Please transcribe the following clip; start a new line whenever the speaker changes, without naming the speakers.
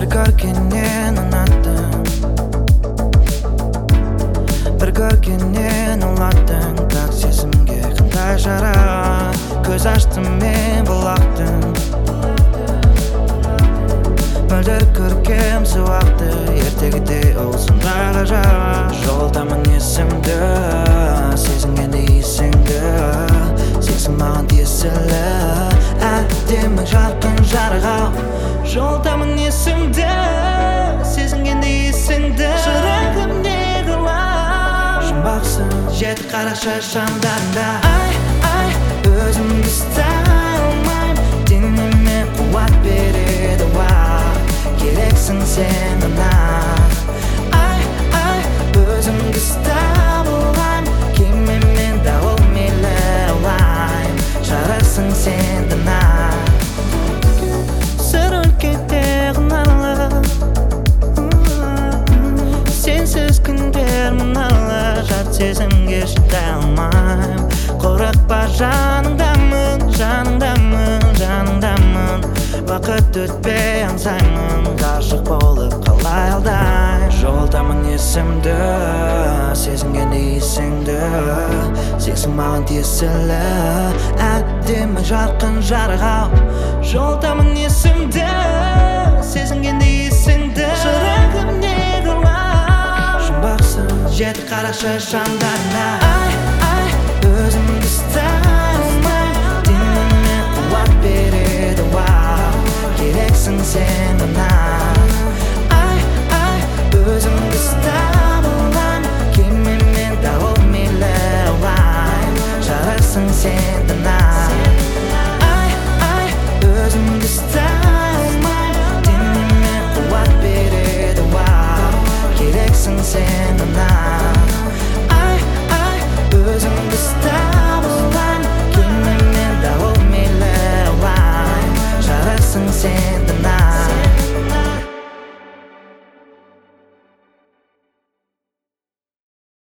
көргеннен ұнаттың, бір көргеннен ұлаттың. Так сезімге қандай жара, көз аштым мен бұлақтың. Мөлдір көркем суақты, ертегіде ол сондай ғажап. Жолдамын есімді, сезінгенде есіңді. Сексің маған тиесілі, әдемі жарқын жарық. Жолдамын есімді, сезінгенде есіңді. Жүрегімде қалап жұмбақсың, жеті қараша шамдарында. Ай, өзімді ұстай алмайм, денеме қуат береді уақыт. Керексің сен маған. Ай, өзімді ұстап алайм, кемемен дауыл мейлі алайм. Жарасың сен тыңнан, сыр өлкеде құнарлы. Сенсіз күндер мұнарлы, жат сезімге шыдай алмайм. Қорықпа жаныңдамын, жаныңдамын, жаныңдамын. Вақыт өтпей аңсаймын, ғашық болып қалай алдай. Жолдамын есімді, сезінгенде есіңді. Сексің маған тиесілі, әдемі жарқын жарық. Жолдамын есімді, сезінгенде есіңді. Жүрегімде қалап жұмбақсың, жеті қараша шамдарында. Ай, өзімді ұстай алмайм, денеме қуат береді уақыт. Керексің сен маған.